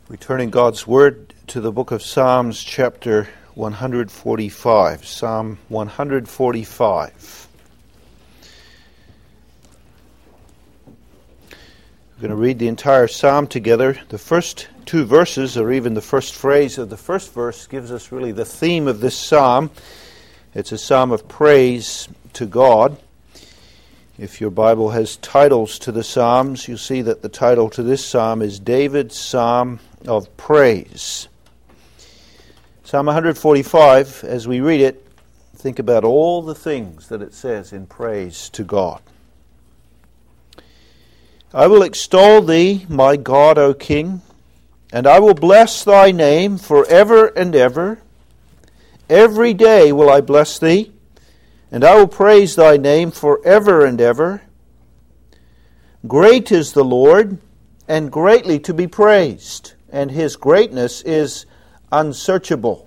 We turn in God's Word to the book of Psalms, chapter 145. Psalm 145. We're going to read the entire psalm together. The first two verses, or even the first phrase of the first verse, gives us really the theme of this psalm. It's a psalm of praise to God. If your Bible has titles to the Psalms, you'll see that the title to this psalm is David's Psalm of Praise. Psalm 145, as we read it, think about all the things that it says in praise to God. I will extol thee, my God, O King, and I will bless thy name forever and ever. Every day will I bless thee, and I will praise thy name forever and ever. Great is the Lord, and greatly to be praised, and his greatness is unsearchable.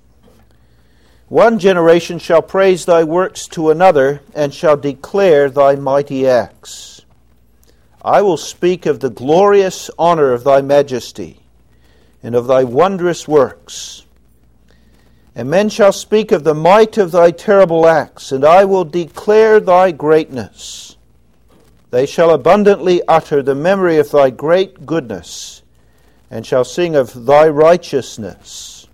One generation shall praise thy works to another, and shall declare thy mighty acts. I will speak of the glorious honor of thy majesty, and of thy wondrous works. And men shall speak of the might of thy terrible acts, and I will declare thy greatness. They shall abundantly utter the memory of thy great goodness, and shall sing of thy righteousness.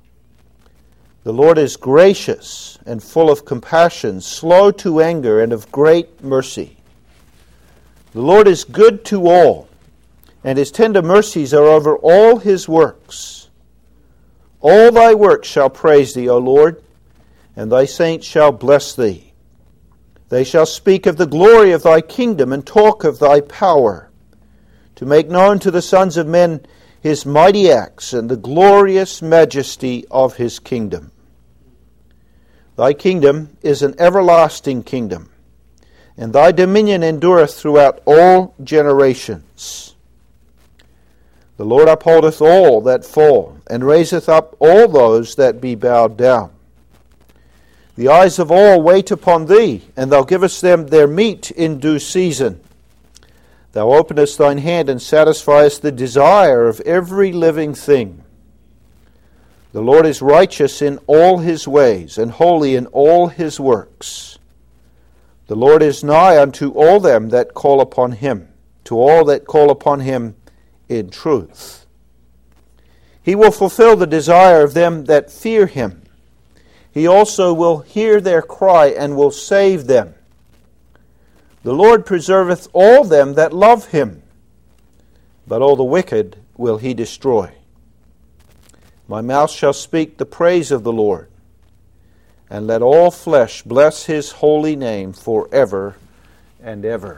The Lord is gracious and full of compassion, slow to anger, and of great mercy. The Lord is good to all, and his tender mercies are over all his works. All thy works shall praise thee, O Lord, and thy saints shall bless thee. They shall speak of the glory of thy kingdom and talk of thy power, to make known to the sons of men his mighty acts and the glorious majesty of his kingdom. Thy kingdom is an everlasting kingdom, and thy dominion endureth throughout all generations. The Lord upholdeth all that fall, and raiseth up all those that be bowed down. The eyes of all wait upon thee, and thou givest them their meat in due season. Thou openest thine hand, and satisfiest the desire of every living thing. The Lord is righteous in all his ways, and holy in all his works. The Lord is nigh unto all them that call upon him, to all that call upon him in truth. He will fulfill the desire of them that fear him. He also will hear their cry and will save them. The Lord preserveth all them that love him, but all the wicked will he destroy. My mouth shall speak the praise of the Lord, and let all flesh bless his holy name forever and ever.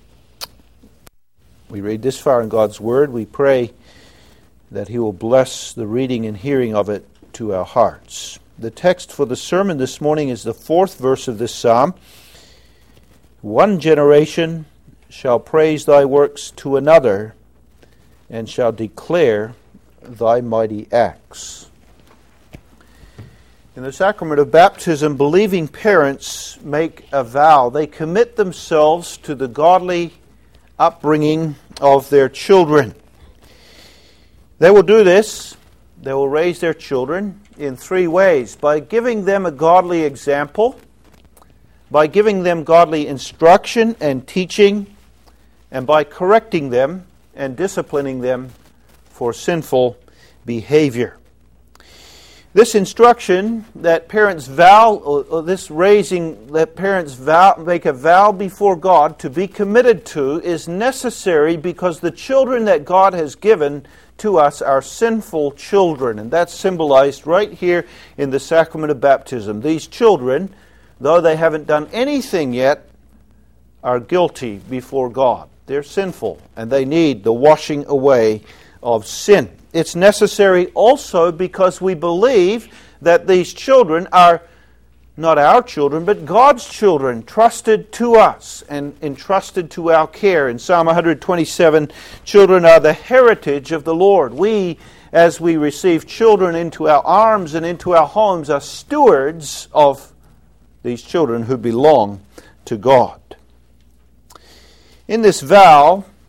We read this far in God's Word. We pray that he will bless the reading and hearing of it to our hearts. The text for the sermon this morning is the fourth verse of this psalm. One generation shall praise thy works to another, and shall declare thy mighty acts. In the sacrament of baptism, believing parents make a vow. They commit themselves to the godly upbringing of their children. They will do this. They will raise their children in three ways: by giving them a godly example, by giving them godly instruction and teaching, and by correcting them and disciplining them for sinful behavior. This instruction that parents vow, or this raising that parents make a vow before God to be committed to, is necessary because the children that God has given to us are sinful children. And that's symbolized right here in the sacrament of baptism. These children, though they haven't done anything yet, are guilty before God. They're sinful, and they need the washing away of sin. It's necessary also because we believe that these children are not our children, but God's children, trusted to us and entrusted to our care. In Psalm 127, children are the heritage of the Lord. We, as we receive children into our arms and into our homes, are stewards of these children who belong to God. In this vow,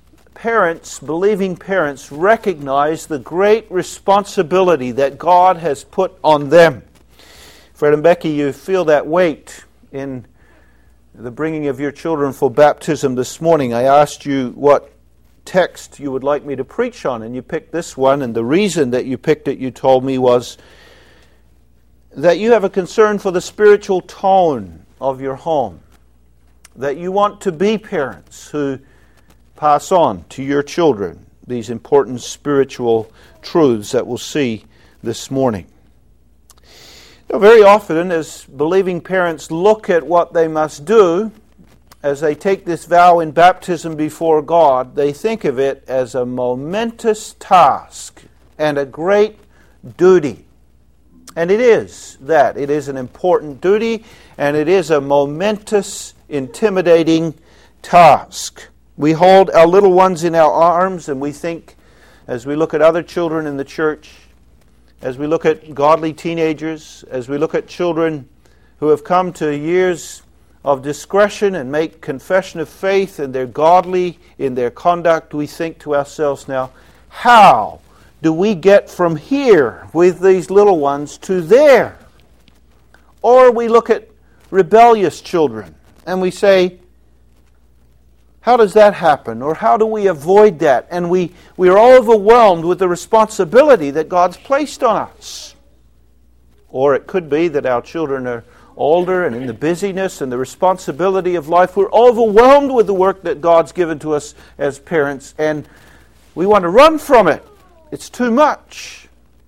parents, believing parents, recognize the great responsibility that God has put on them. Fred and Becky, you feel that weight in the bringing of your children for baptism this morning. I asked you what text you would like me to preach on, and you picked this one, and the reason that you picked it, you told me, was that you have a concern for the spiritual tone of your home, that you want to be parents who pass on to your children these important spiritual truths that we'll see this morning. Very often, as believing parents look at what they must do as they take this vow in baptism before God, they think of it as a momentous task and a great duty. And it is that. It is an important duty, and it is a momentous, intimidating task. We hold our little ones in our arms, and we think, as we look at other children in the church, as we look at godly teenagers, as we look at children who have come to years of discretion and make confession of faith, and they're godly in their conduct, we think to ourselves now, how do we get from here with these little ones to there? Or we look at rebellious children and we say, how does that happen? Or how do we avoid that? And we are all overwhelmed with the responsibility that God's placed on us. Or it could be that our children are older, and in the busyness and the responsibility of life, we're overwhelmed with the work that God's given to us as parents, and we want to run from it. It's too much.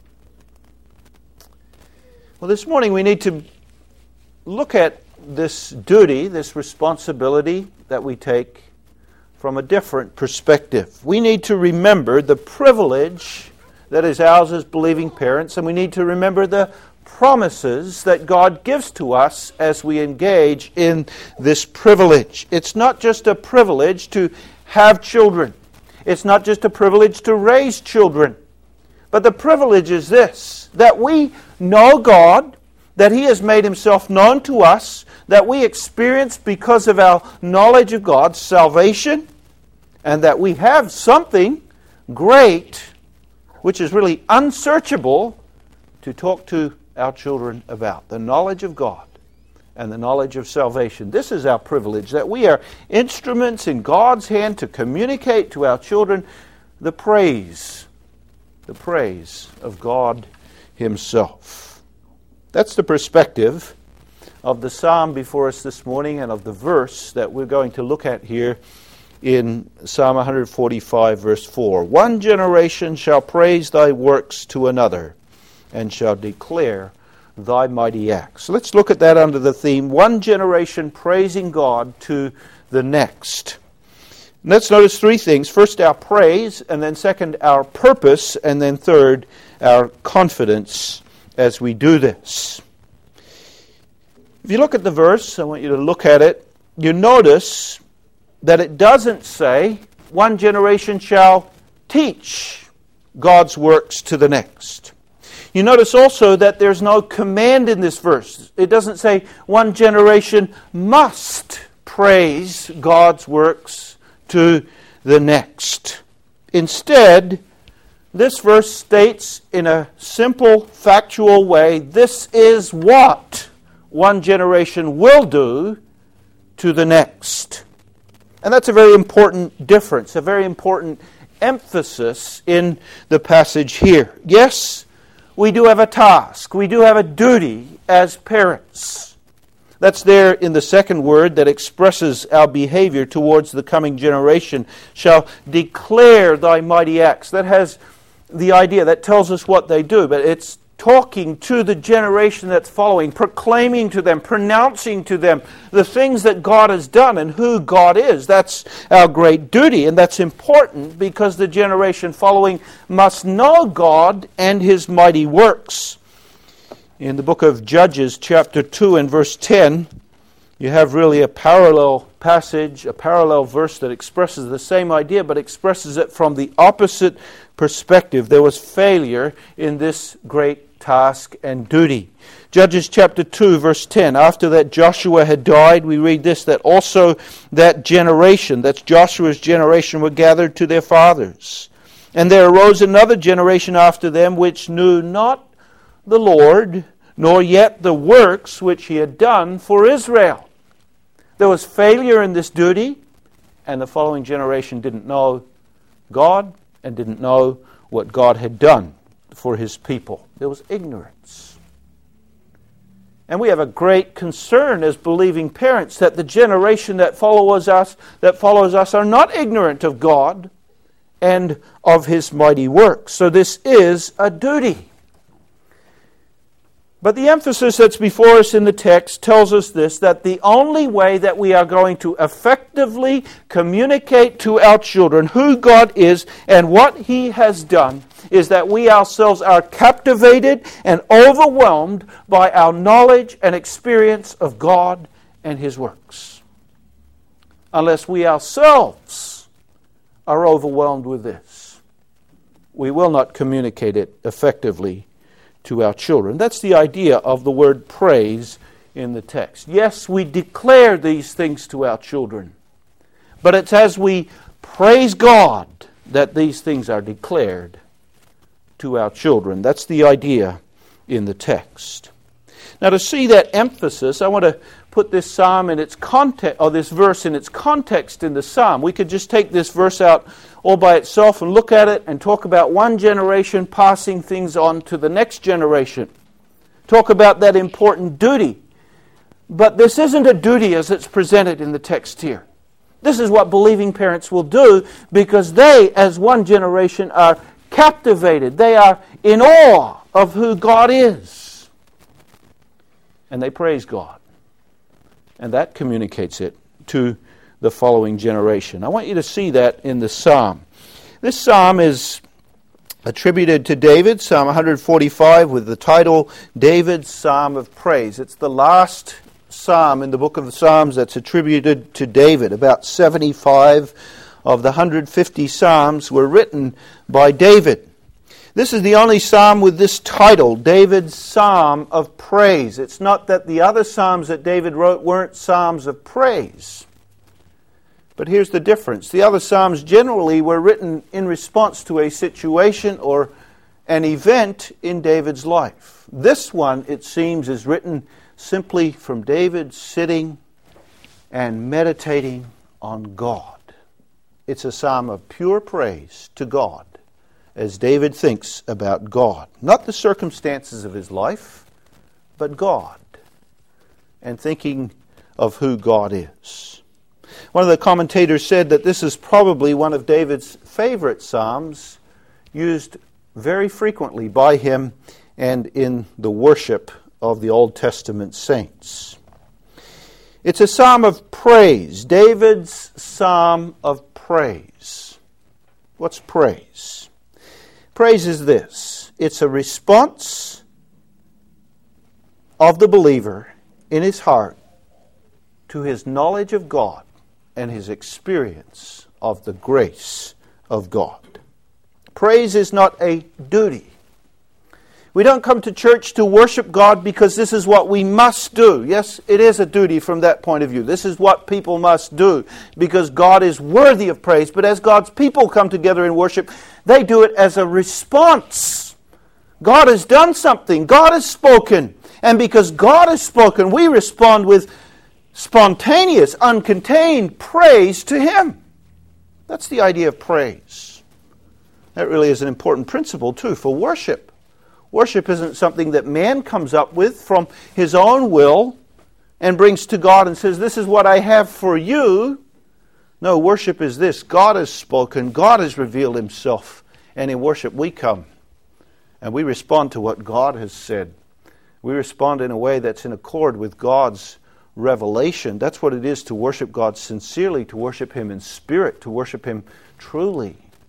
Well, this morning we need to look at this duty, this responsibility that we take from a different perspective. We need to remember the privilege that is ours as believing parents, and we need to remember the promises that God gives to us as we engage in this privilege. It's not just a privilege to have children. It's not just a privilege to raise children. But the privilege is this, that we know God, that He has made Himself known to us, that we experience because of our knowledge of God salvation, and that we have something great, which is really unsearchable, to talk to our children about. The knowledge of God and the knowledge of salvation. This is our privilege, that we are instruments in God's hand to communicate to our children the praise of God Himself. That's the perspective of the psalm before us this morning, and of the verse that we're going to look at here in Psalm 145, verse 4. One generation shall praise Thy works to another, and shall declare Thy mighty acts. So let's look at that under the theme, one generation praising God to the next. And let's notice three things. First, our praise, and then second, our purpose, and then third, our confidence as we do this. If you look at the verse, I want you to look at it, you notice that it doesn't say, one generation shall teach God's works to the next. You notice also that there's no command in this verse. It doesn't say, one generation must praise God's works to the next. Instead, this verse states in a simple, factual way, this is what one generation will do to the next. And that's a very important difference, a very important emphasis in the passage here. Yes, we do have a task, we do have a duty as parents. That's there in the second word that expresses our behavior towards the coming generation. Shall declare Thy mighty acts. That has the idea, that tells us what they do, but it's talking to the generation that's following, proclaiming to them, pronouncing to them the things that God has done and who God is. That's our great duty, and that's important because the generation following must know God and His mighty works. In the book of Judges, chapter 2 and verse 10, you have really a parallel passage, a parallel verse that expresses the same idea, but expresses it from the opposite perspective. There was failure in this great task and duty. Judges chapter 2, verse 10. After that Joshua had died, we read this, that also that generation, that's Joshua's generation, were gathered to their fathers. And there arose another generation after them, which knew not the Lord, nor yet the works which he had done for Israel. There was failure in this duty, and the following generation didn't know God and didn't know what God had done for his people. There was ignorance. And we have a great concern as believing parents that the generation that follows us are not ignorant of God and of his mighty works. So this is a duty. But the emphasis that's before us in the text tells us this, that the only way that we are going to effectively communicate to our children who God is and what he has done is that we ourselves are captivated and overwhelmed by our knowledge and experience of God and his works. Unless we ourselves are overwhelmed with this, we will not communicate it effectively to our children. That's the idea of the word praise in the text. Yes, we declare these things to our children, but it's as we praise God that these things are declared to our children. That's the idea in the text. Now, to see that emphasis, I want to put this psalm in its context, or this verse in its context in the psalm. We could just take this verse out all by itself and look at it and talk about one generation passing things on to the next generation. Talk about that important duty. But this isn't a duty as it's presented in the text here. This is what believing parents will do because they, as one generation, are captivated. They are in awe of who God is. And they praise God. And that communicates it to the following generation. I want you to see that in the psalm. This psalm is attributed to David, Psalm 145, with the title David's Psalm of Praise. It's the last psalm in the book of the Psalms that's attributed to David. About 75 of the 150 psalms were written by David. This is the only psalm with this title, David's Psalm of Praise. It's not that the other psalms that David wrote weren't psalms of praise. But here's the difference. The other psalms generally were written in response to a situation or an event in David's life. This one, it seems, is written simply from David sitting and meditating on God. It's a psalm of pure praise to God as David thinks about God. Not the circumstances of his life, but God. And thinking of who God is. One of the commentators said that this is probably one of David's favorite psalms, used very frequently by him and in the worship of the Old Testament saints. It's a psalm of praise, David's psalm of praise. What's praise? Praise is this. It's a response of the believer in his heart to his knowledge of God and his experience of the grace of God. Praise is not a duty. We don't come to church to worship God because this is what we must do. Yes, it is a duty from that point of view. This is what people must do because God is worthy of praise. But as God's people come together in worship, they do it as a response. God has done something. God has spoken. And because God has spoken, we respond with spontaneous, uncontained praise to Him. That's the idea of praise. That really is an important principle, too, for worship. Worship isn't something that man comes up with from his own will and brings to God and says, this is what I have for you. No, worship is this. God has spoken. God has revealed Himself. And in worship we come and we respond to what God has said. We respond in a way that's in accord with God's revelation. That's what it is to worship God sincerely, to worship Him in spirit, to worship Him truly.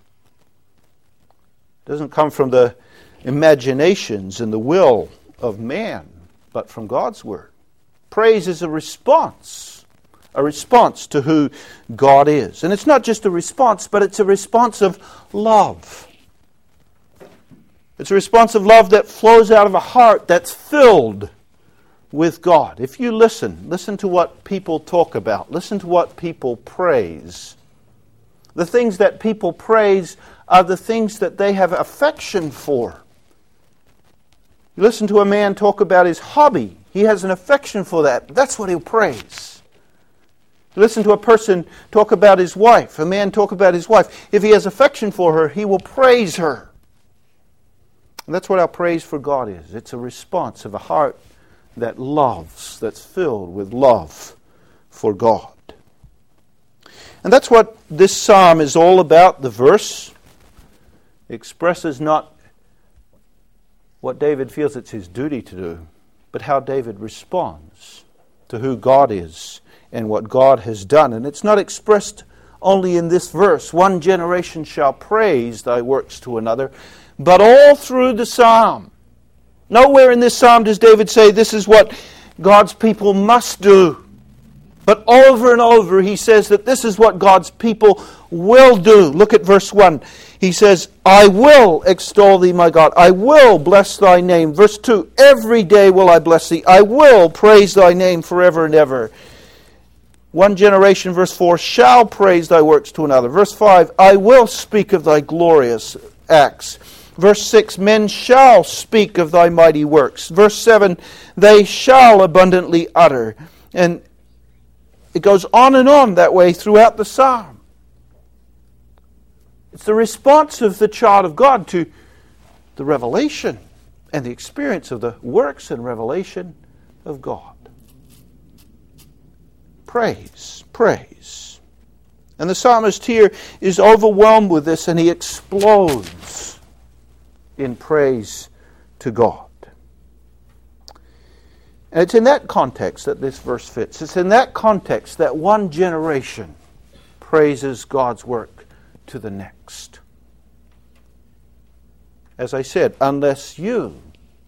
It doesn't come from the imaginations and the will of man, but from God's Word. Praise is a response to who God is. And it's not just a response, but it's a response of love. It's a response of love that flows out of a heart that's filled with God. If you listen to what people talk about. Listen to what people praise. The things that people praise are the things that they have affection for. You listen to a man talk about his hobby. He has an affection for that. That's what he'll praise. You listen to a person talk about his wife. A man talk about his wife. If he has affection for her, he will praise her. And that's what our praise for God is. It's a response of a heart that loves, that's filled with love for God. And that's what this psalm is all about. The verse expresses not what David feels it's his duty to do, but how David responds to who God is and what God has done. And it's not expressed only in this verse, one generation shall praise thy works to another, but all through the psalm. Nowhere in this psalm does David say this is what God's people must do. But over and over he says that this is what God's people will do. Look at verse 1. He says, I will extol thee, my God. I will bless thy name. Verse 2, every day will I bless thee. I will praise thy name forever and ever. One generation, verse 4, shall praise thy works to another. Verse 5, I will speak of thy glorious acts. Verse 6, men shall speak of thy mighty works. Verse 7, they shall abundantly utter. And it goes on and on that way throughout the psalm. It's the response of the child of God to the revelation and the experience of the works and revelation of God. Praise, praise. And the psalmist here is overwhelmed with this, and he explodes in praise to God. And it's in that context that this verse fits. It's in that context that one generation praises God's work to the next. As I said, unless you,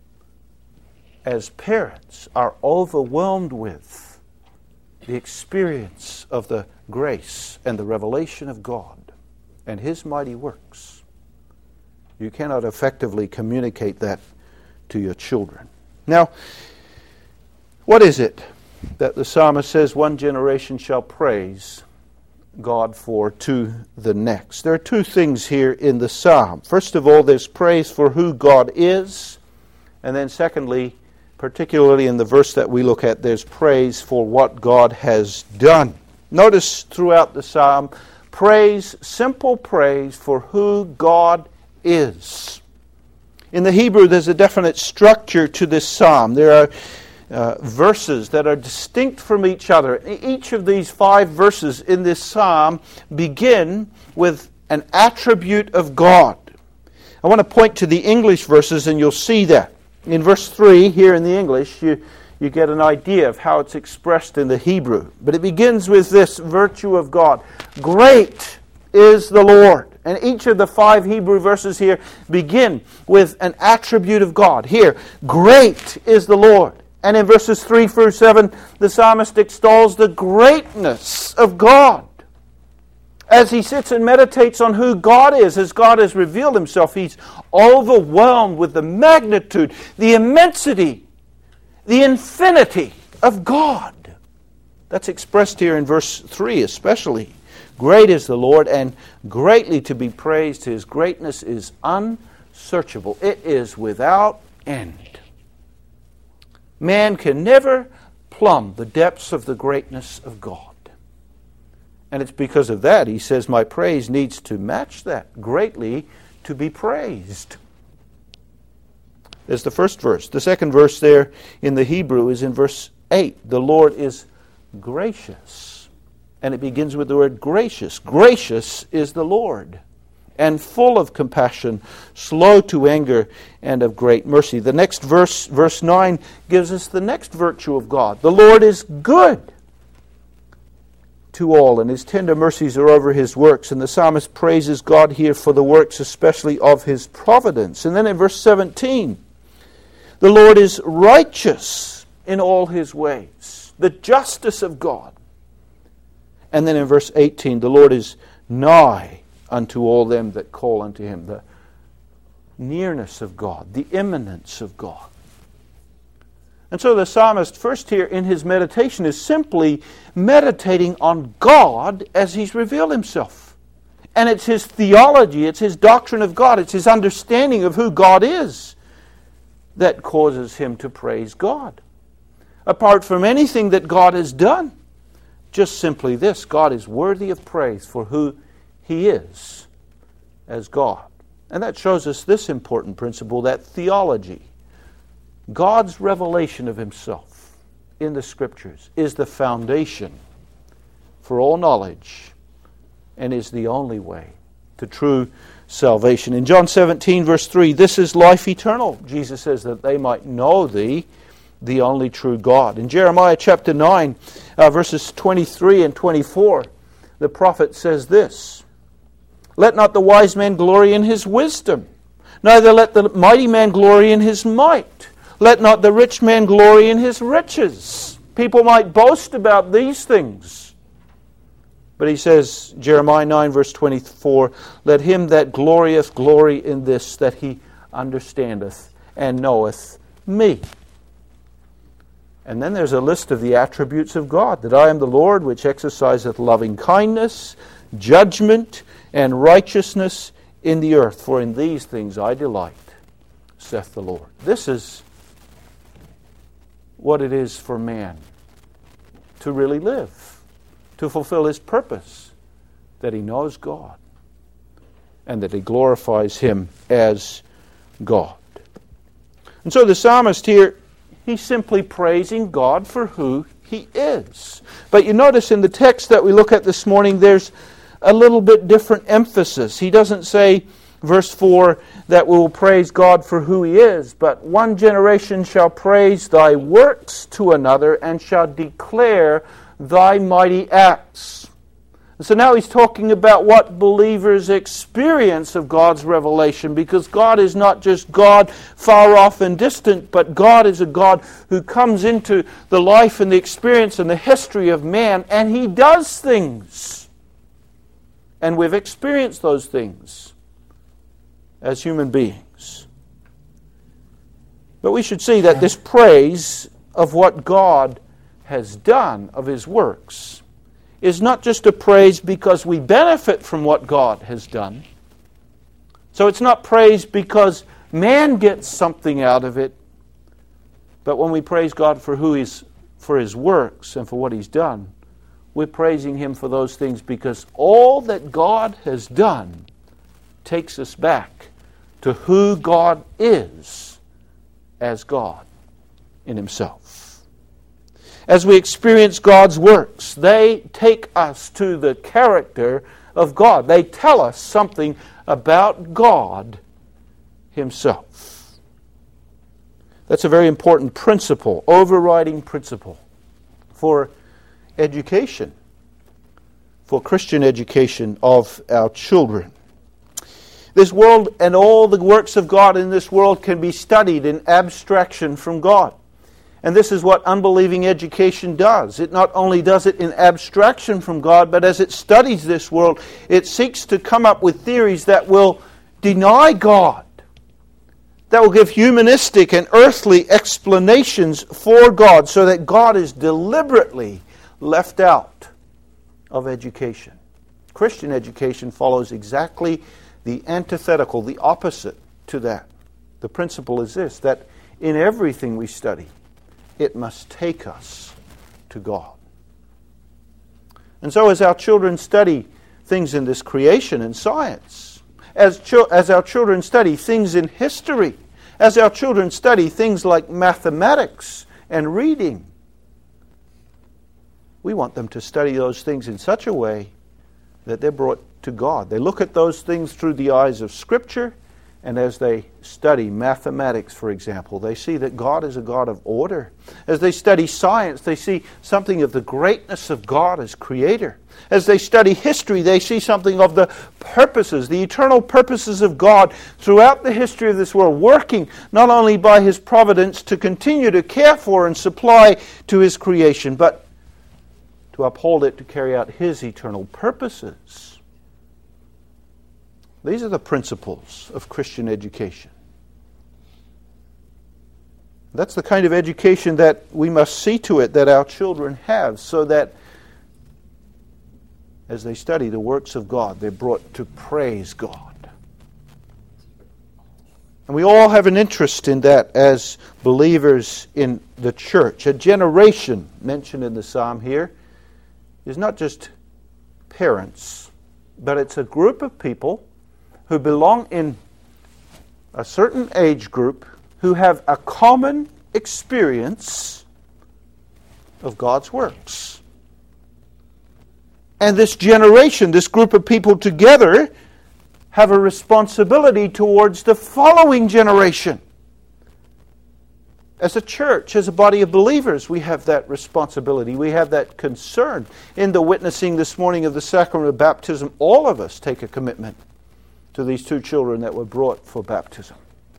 as parents, are overwhelmed with the experience of the grace and the revelation of God and His mighty works, you cannot effectively communicate that to your children. Now, what is it that the psalmist says one generation shall praise God for to the next? There are two things here in the psalm. First of all, there's praise for who God is. And then secondly, particularly in the verse that we look at, there's praise for what God has done. Notice throughout the psalm, praise, simple praise for who God is. In the Hebrew, there's a definite structure to this psalm. There are verses that are distinct from each other. Each of these 5 verses in this psalm begin with an attribute of God. I want to point to the English verses and you'll see that. In verse 3 here in the English, you get an idea of how it's expressed in the Hebrew. But it begins with this virtue of God. Great is the Lord. And each of the 5 Hebrew verses here begin with an attribute of God. Here, great is the Lord. And in verses 3 through 7, the psalmist extols the greatness of God. As he sits and meditates on who God is, as God has revealed Himself, he's overwhelmed with the magnitude, the immensity, the infinity of God. That's expressed here in verse 3 especially. Great is the Lord, and greatly to be praised. His greatness is unsearchable. It is without end. Man can never plumb the depths of the greatness of God. And it's because of that, he says, my praise needs to match that. Greatly to be praised. There's the first verse. The second verse there in the Hebrew is in verse 8. The Lord is gracious. And it begins with the word gracious. Gracious is the Lord, and full of compassion, slow to anger, and of great mercy. The next verse, verse 9, gives us the next virtue of God. The Lord is good to all, and His tender mercies are over His works. And the psalmist praises God here for the works, especially of His providence. And then in verse 17, the Lord is righteous in all His ways. The justice of God. And then in verse 18, the Lord is nigh unto all them that call unto Him. The nearness of God, the immanence of God. And so the psalmist first here in his meditation is simply meditating on God as He's revealed Himself. And it's his theology, it's his doctrine of God, it's his understanding of who God is that causes him to praise God. Apart from anything that God has done, just simply this: God is worthy of praise for who He is as God. And that shows us this important principle, that theology, God's revelation of Himself in the Scriptures, is the foundation for all knowledge and is the only way to true salvation. In John 17, verse 3, this is life eternal, Jesus says, that they might know Thee, the only true God. In Jeremiah chapter 9, verses 23 and 24, the prophet says this: let not the wise man glory in his wisdom, neither let the mighty man glory in his might. Let not the rich man glory in his riches. People might boast about these things. But he says, Jeremiah 9, verse 24, let him that glorieth glory in this, that he understandeth and knoweth me. And then there's a list of the attributes of God, that I am the Lord which exerciseth loving kindness, judgment, and righteousness in the earth. For in these things I delight, saith the Lord. This is what it is for man to really live, to fulfill his purpose, that he knows God and that he glorifies Him as God. And so the psalmist here, he's simply praising God for who He is. But you notice in the text that we look at this morning, there's a little bit different emphasis. He doesn't say, verse 4, that we will praise God for who He is, but one generation shall praise Thy works to another and shall declare Thy mighty acts. And so now he's talking about what believers experience of God's revelation, because God is not just God far off and distant, but God is a God who comes into the life and the experience and the history of man, and He does things. And we've experienced those things as human beings. But we should see that this praise of what God has done, of His works, is not just a praise because we benefit from what God has done. So it's not praise because man gets something out of it, but when we praise God for for His works and for what He's done, we're praising Him for those things because all that God has done takes us back to who God is as God in Himself. As we experience God's works, they take us to the character of God. They tell us something about God Himself. That's a very important principle, overriding principle for education, for Christian education of our children. This world and all the works of God in this world can be studied in abstraction from God. And this is what unbelieving education does. It not only does it in abstraction from God, but as it studies this world, it seeks to come up with theories that will deny God, that will give humanistic and earthly explanations for God, so that God is deliberately left out of education. Christian education follows exactly the antithetical, the opposite to that. The principle is this, that in everything we study, it must take us to God. And so as our children study things in this creation and science, as our children study things in history, as our children study things like mathematics and reading, we want them to study those things in such a way that they're brought to God. They look at those things through the eyes of Scripture, and as they study mathematics, for example, they see that God is a God of order. As they study science, they see something of the greatness of God as Creator. As they study history, they see something of the purposes, the eternal purposes of God throughout the history of this world, working not only by His providence to continue to care for and supply to His creation, but to uphold it to carry out His eternal purposes. These are the principles of Christian education. That's the kind of education that we must see to it that our children have, so that as they study the works of God, they're brought to praise God. And we all have an interest in that as believers in the church. A generation mentioned in the psalm here is not just parents, but it's a group of people who belong in a certain age group who have a common experience of God's works. And this generation, this group of people together, have a responsibility towards the following generation. As a church, as a body of believers, we have that responsibility. We have that concern. In the witnessing this morning of the sacrament of baptism, all of us take a commitment to these two children that were brought for baptism.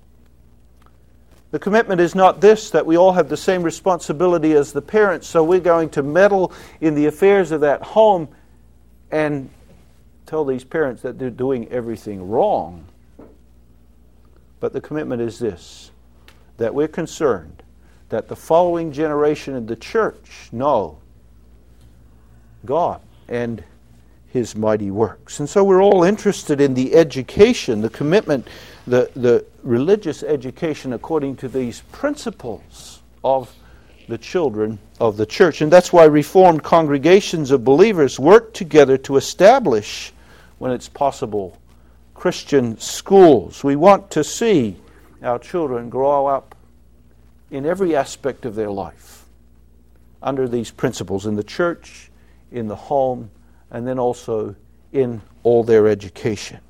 The commitment is not this, that we all have the same responsibility as the parents, so we're going to meddle in the affairs of that home and tell these parents that they're doing everything wrong. But the commitment is this, that we're concerned that the following generation in the church know God and His mighty works. And so we're all interested in the education, the commitment, the religious education according to these principles of the children of the church. And that's why Reformed congregations of believers work together to establish, when it's possible, Christian schools. We want to see our children grow up in every aspect of their life under these principles, in the church, in the home, and then also in all their education.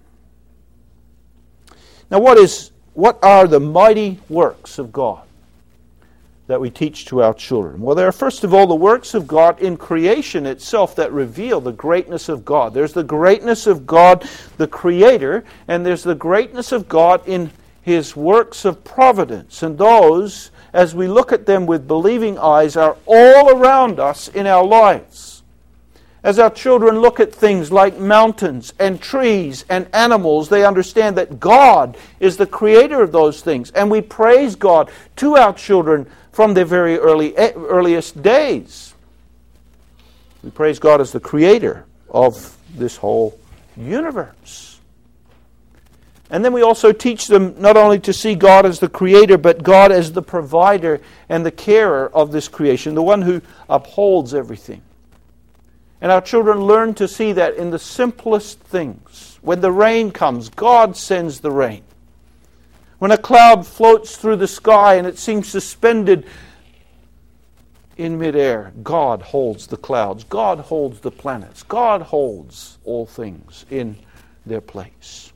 Now, what are the mighty works of God that we teach to our children? Well, there are, first of all, the works of God in creation itself that reveal the greatness of God. There's the greatness of God, the Creator, and there's the greatness of God in His works of providence. And those, as we look at them with believing eyes, are all around us in our lives. As our children look at things like mountains and trees and animals, they understand that God is the creator of those things. And we praise God to our children from their very earliest days. We praise God as the creator of this whole universe. And then we also teach them not only to see God as the creator, but God as the provider and the carer of this creation, the one who upholds everything. And our children learn to see that in the simplest things. When the rain comes, God sends the rain. When a cloud floats through the sky and it seems suspended in midair, God holds the clouds. God holds the planets. God holds all things in their place.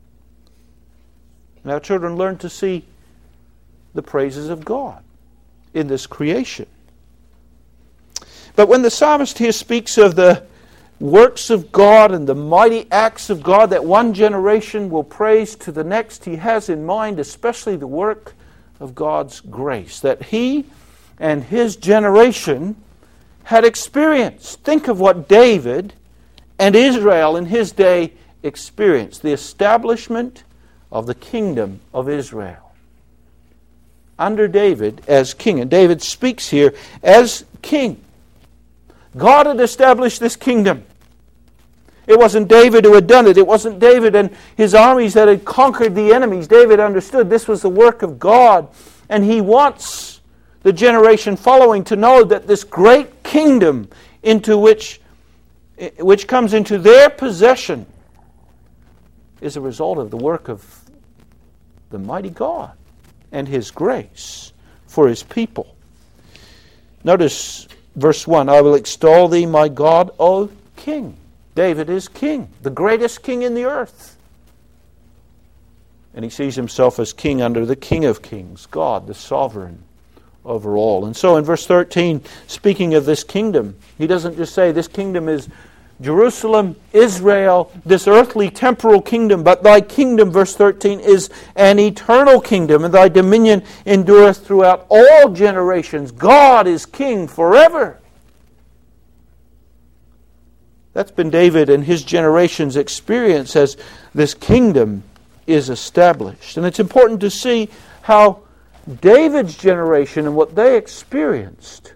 And our children learn to see the praises of God in this creation. But when the psalmist here speaks of the works of God and the mighty acts of God that one generation will praise to the next, he has in mind especially the work of God's grace that he and his generation had experienced. Think of what David and Israel in his day experienced, the establishment of the kingdom of Israel under David as king. And David speaks here as king. God had established this kingdom. It wasn't David who had done it. It wasn't David and his armies that had conquered the enemies. David understood this was the work of God. And he wants the generation following to know that this great kingdom into which comes into their possession is a result of the work of the mighty God and His grace for His people. Notice verse 1, I will extol thee, my God, O King. David is king, the greatest king in the earth. And he sees himself as king under the King of Kings, God, the sovereign over all. And so in verse 13, speaking of this kingdom, he doesn't just say this kingdom is Jerusalem, Israel, this earthly temporal kingdom, but thy kingdom, verse 13, is an eternal kingdom, and thy dominion endureth throughout all generations. God is king forever. That's been David and his generation's experience as this kingdom is established. And it's important to see how David's generation and what they experienced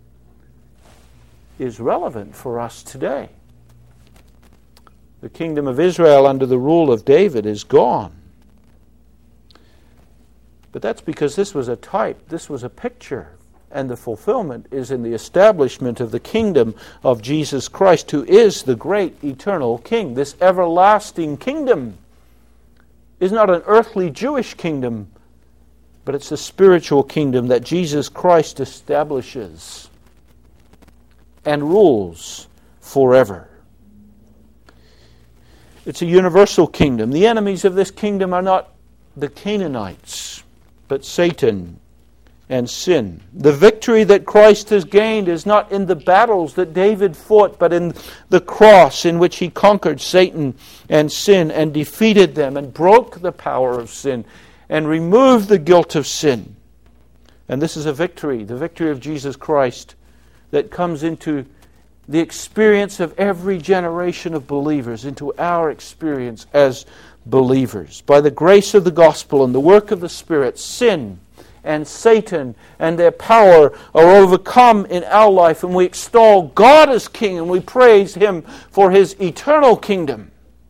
is relevant for us today. The kingdom of Israel under the rule of David is gone. But that's because this was a type, this was a picture, and the fulfillment is in the establishment of the kingdom of Jesus Christ, who is the great eternal King. This everlasting kingdom is not an earthly Jewish kingdom, but it's a spiritual kingdom that Jesus Christ establishes and rules forever. It's a universal kingdom. The enemies of this kingdom are not the Canaanites, but Satan and sin. The victory that Christ has gained is not in the battles that David fought, but in the cross in which he conquered Satan and sin and defeated them and broke the power of sin and removed the guilt of sin. And this is a victory, the victory of Jesus Christ, that comes into the experience of every generation of believers, into our experience as believers. By the grace of the gospel and the work of the Spirit, sin and Satan and their power are overcome in our life, and we extol God as King and we praise Him for His eternal kingdom.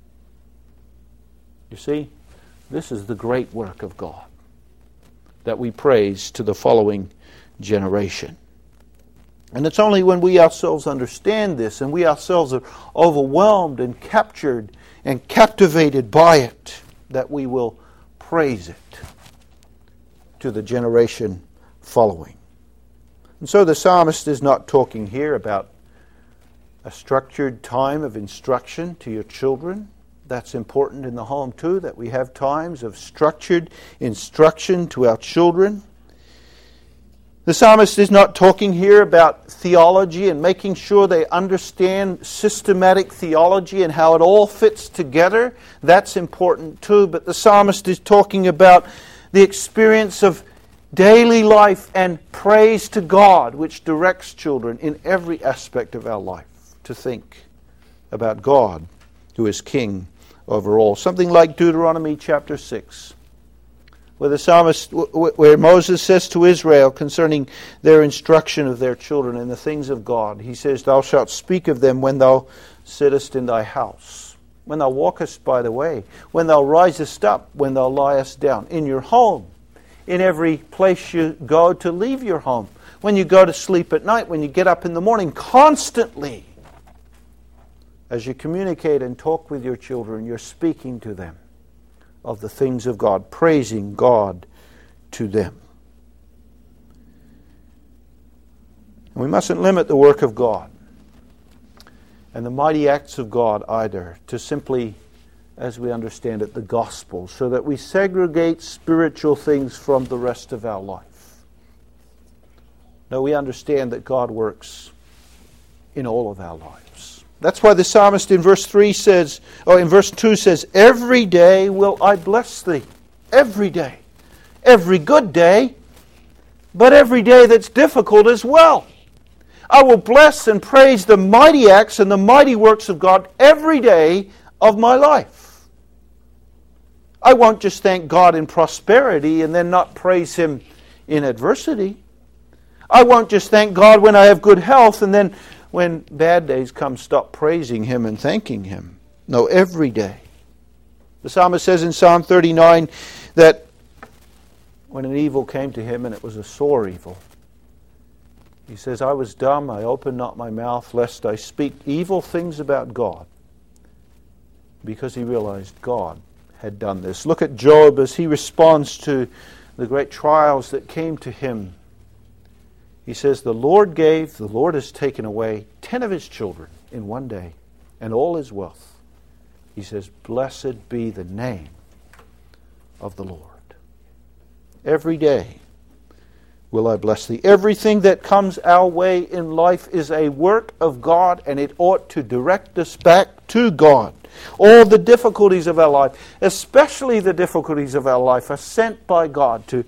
You see, this is the great work of God that we praise to the following generation. And it's only when we ourselves understand this and we ourselves are overwhelmed and captured and captivated by it that we will praise it to the generation following. And so the psalmist is not talking here about a structured time of instruction to your children. That's important in the home too, that we have times of structured instruction to our children. The psalmist is not talking here about theology and making sure they understand systematic theology and how it all fits together. That's important too. But the psalmist is talking about the experience of daily life and praise to God, which directs children in every aspect of our life to think about God, who is King over all. Something like Deuteronomy chapter 6. Where the psalmist, where Moses says to Israel concerning their instruction of their children in the things of God, he says, "Thou shalt speak of them when thou sittest in thy house, when thou walkest by the way, when thou risest up, when thou liest down, in your home, in every place you go to leave your home, when you go to sleep at night, when you get up in the morning, constantly." As you communicate and talk with your children, you're speaking to them of the things of God, praising God to them. And we mustn't limit the work of God and the mighty acts of God either to simply, as we understand it, the gospel, so that we segregate spiritual things from the rest of our life. No, we understand that God works in all of our lives. That's why the psalmist in verse 2 says, "Every day will I bless thee." Every day. Every good day, but every day that's difficult as well. I will bless and praise the mighty acts and the mighty works of God every day of my life. I won't just thank God in prosperity and then not praise Him in adversity. I won't just thank God when I have good health and then when bad days come, stop praising Him and thanking Him. No, every day. The psalmist says in Psalm 39 that when an evil came to him, and it was a sore evil, he says, "I was dumb, I opened not my mouth, lest I speak evil things about God," because he realized God had done this. Look at Job as he responds to the great trials that came to him. He says, "The Lord gave, the Lord has taken away 10 of His children in one day, and all His wealth." He says, "Blessed be the name of the Lord. Every day will I bless thee." Everything that comes our way in life is a work of God, and it ought to direct us back to God. All the difficulties of our life, especially the difficulties of our life, are sent by God to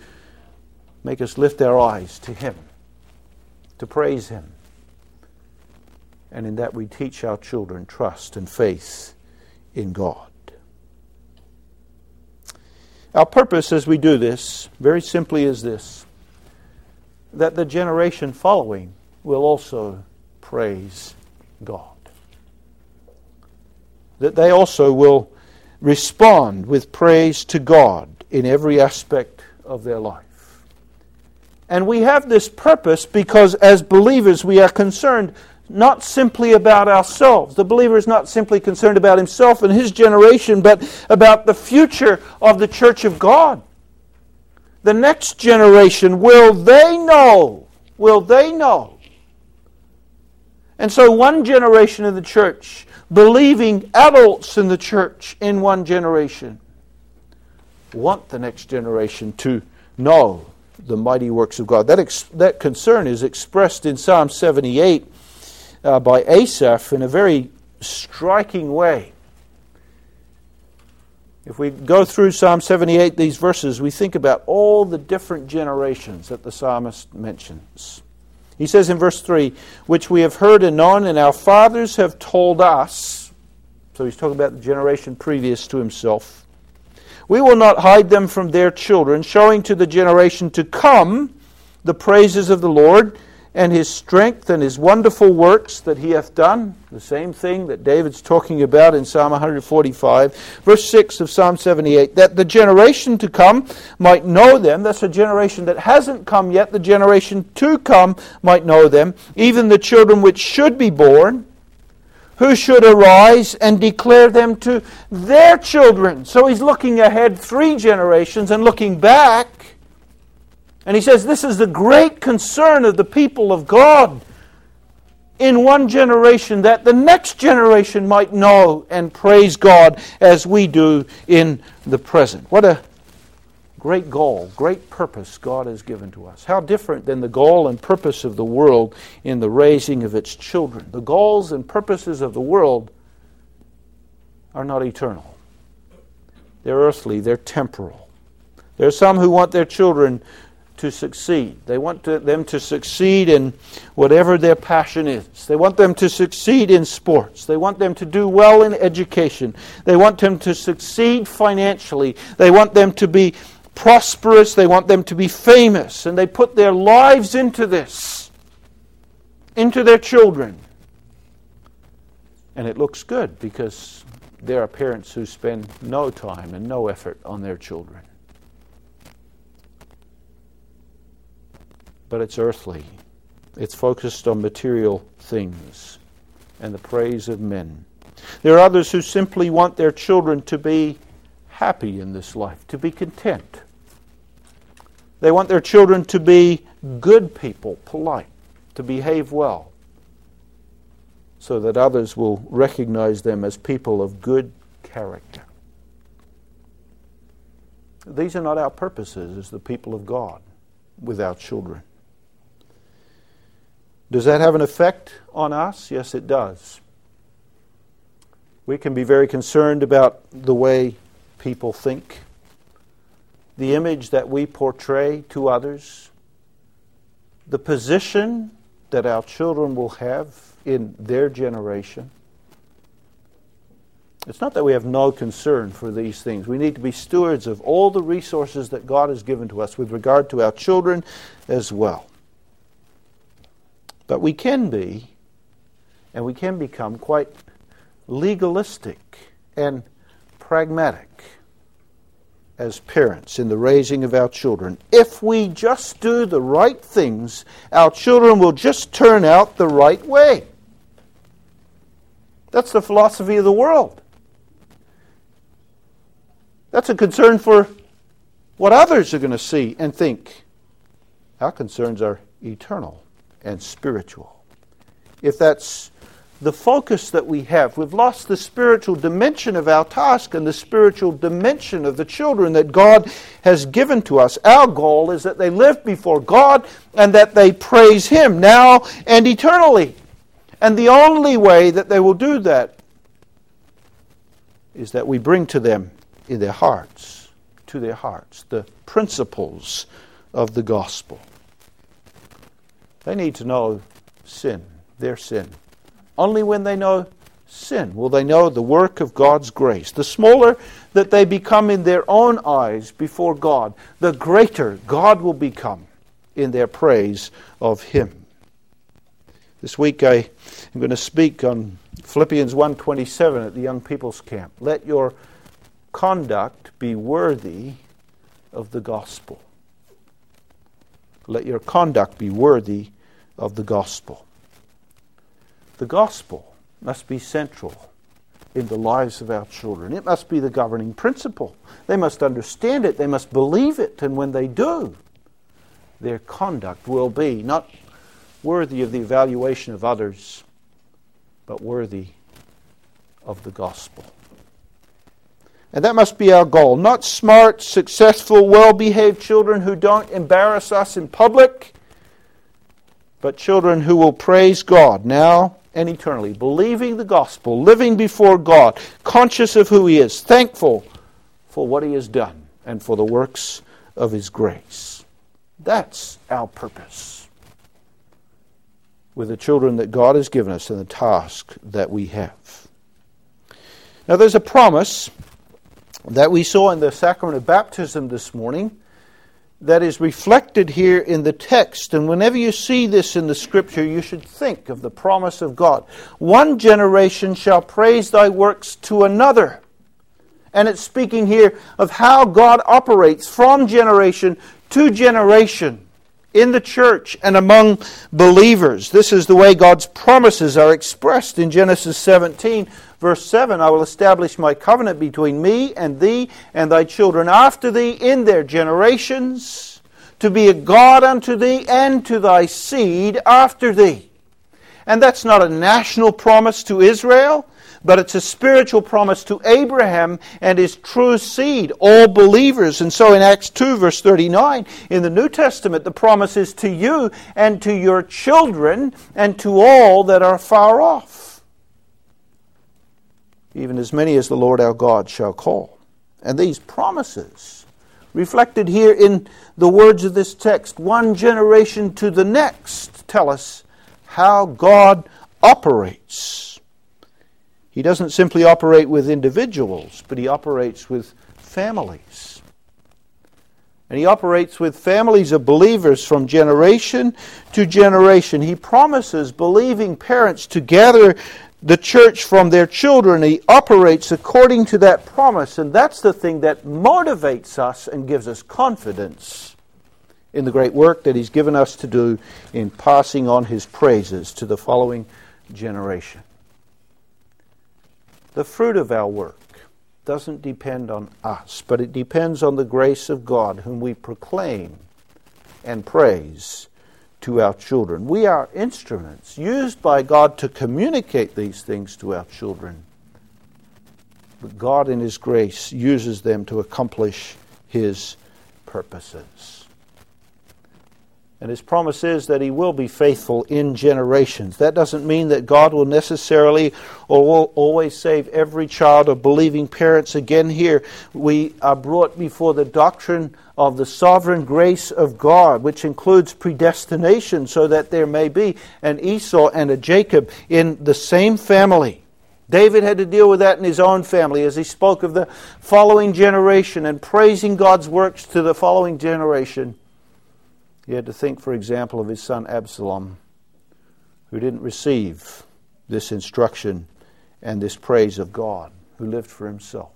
make us lift our eyes to Him, to praise Him, and in that we teach our children trust and faith in God. Our purpose as we do this, very simply, is this: that the generation following will also praise God. That they also will respond with praise to God in every aspect of their life. And we have this purpose because as believers we are concerned not simply about ourselves. The believer is not simply concerned about himself and his generation, but about the future of the church of God. The next generation, will they know? Will they know? And so one generation of the church, believing adults in the church in one generation, want the next generation to know the mighty works of God. That concern is expressed in Psalm 78 by Asaph in a very striking way. If we go through Psalm 78, these verses, we think about all the different generations that the psalmist mentions. He says in verse 3, which we have heard and known, and our fathers have told us. So he's talking about the generation previous to himself. We will not hide them from their children, showing to the generation to come the praises of the Lord, and His strength and His wonderful works that He hath done. The same thing that David's talking about in Psalm 145. Verse 6 of Psalm 78, that the generation to come might know them. That's a generation that hasn't come yet. The generation to come might know them. Even the children which should be born, who should arise and declare them to their children. So he's looking ahead 3 generations and looking back. And he says this is the great concern of the people of God in one generation, that the next generation might know and praise God as we do in the present. What a great goal, great purpose God has given to us. How different than the goal and purpose of the world in the raising of its children. The goals and purposes of the world are not eternal. They're earthly, they're temporal. There are some who want their children to succeed. They want them to succeed in whatever their passion is. They want them to succeed in sports. They want them to do well in education. They want them to succeed financially. They want them to be prosperous. They want them to be famous. And they put their lives into this, into their children. And it looks good because there are parents who spend no time and no effort on their children. But it's earthly. It's focused on material things and the praise of men. There are others who simply want their children to be happy in this life, to be content. They want their children to be good people, polite, to behave well, so that others will recognize them as people of good character. These are not our purposes as the people of God with our children. Does that have an effect on us? Yes, it does. We can be very concerned about the way people think, the image that we portray to others, the position that our children will have in their generation. It's not that we have no concern for these things. We need to be stewards of all the resources that God has given to us with regard to our children as well. But we can be, and we can become quite legalistic and pragmatic as parents in the raising of our children. If we just do the right things, our children will just turn out the right way. That's the philosophy of the world. That's a concern for what others are going to see and think. Our concerns are eternal and spiritual. If that's the focus that we have, we've lost the spiritual dimension of our task and the spiritual dimension of the children that God has given to us. Our goal is that they live before God and that they praise Him now and eternally. And the only way that they will do that is that we bring to them in their hearts, to their hearts, the principles of the gospel. They need to know sin, their sin, Only when they know sin will they know the work of God's grace. The smaller that they become in their own eyes before God, the greater God will become in their praise of Him. This week I am going to speak on Philippians 1:27 at the Young People's Camp. Let your conduct be worthy of the gospel. Let your conduct be worthy of the gospel. The gospel must be central in the lives of our children. It must be the governing principle. They must understand it. They must believe it. And when they do, their conduct will be not worthy of the evaluation of others, but worthy of the gospel. And that must be our goal. Not smart, successful, well-behaved children who don't embarrass us in public, but children who will praise God now and eternally, believing the gospel, living before God, conscious of who He is, thankful for what He has done and for the works of His grace. That's our purpose with the children that God has given us and the task that we have. Now there's a promise that we saw in the sacrament of baptism this morning that is reflected here in the text. And whenever you see this in the Scripture, you should think of the promise of God. One generation shall praise thy works to another. And it's speaking here of how God operates from generation to generation in the church and among believers. This is the way God's promises are expressed in Genesis 17, verse 7. I will establish my covenant between me and thee and thy children after thee in their generations, to be a God unto thee and to thy seed after thee. And that's not a national promise to Israel, but it's a spiritual promise to Abraham and his true seed, all believers. And so in Acts 2, verse 39, in the New Testament, the promise is to you and to your children and to all that are far off, even as many as the Lord our God shall call. And these promises, reflected here in the words of this text, one generation to the next, tell us how God operates. He doesn't simply operate with individuals, but He operates with families. And He operates with families of believers from generation to generation. He promises believing parents to gather the church from their children. He operates according to that promise, and that's the thing that motivates us and gives us confidence in the great work that He's given us to do in passing on His praises to the following generation. The fruit of our work doesn't depend on us, but it depends on the grace of God, whom we proclaim and praise to our children. We are instruments used by God to communicate these things to our children. But God in His grace uses them to accomplish His purposes. And His promise is that He will be faithful in generations. That doesn't mean that God will necessarily or will always save every child of believing parents. Again here, we are brought before the doctrine of the sovereign grace of God, which includes predestination, so that there may be an Esau and a Jacob in the same family. David had to deal with that in his own family as he spoke of the following generation and praising God's works to the following generation. He had to think, for example, of his son Absalom, who didn't receive this instruction and this praise of God, who lived for himself.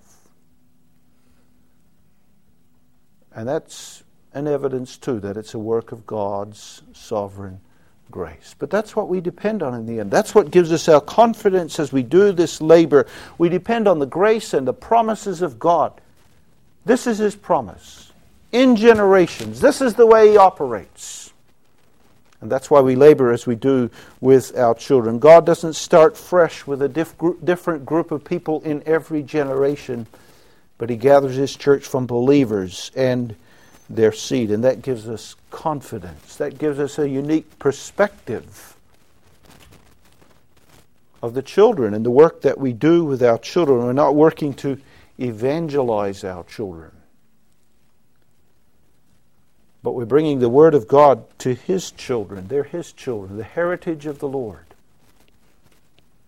And that's an evidence, too, that it's a work of God's sovereign grace. But that's what we depend on in the end. That's what gives us our confidence as we do this labor. We depend on the grace and the promises of God. This is His promise. In generations. This is the way He operates. And that's why we labor as we do with our children. God doesn't start fresh with a different group of people in every generation, but He gathers His church from believers and their seed. And that gives us confidence. That gives us a unique perspective of the children and the work that we do with our children. We're not working to evangelize our children, but we're bringing the Word of God to His children. They're His children, the heritage of the Lord.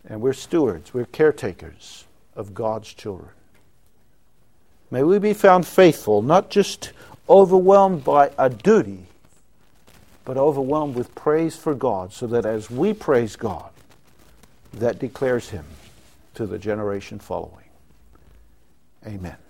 And we're stewards, we're caretakers of God's children. May we be found faithful, not just overwhelmed by a duty, but overwhelmed with praise for God, so that as we praise God, that declares Him to the generation following. Amen.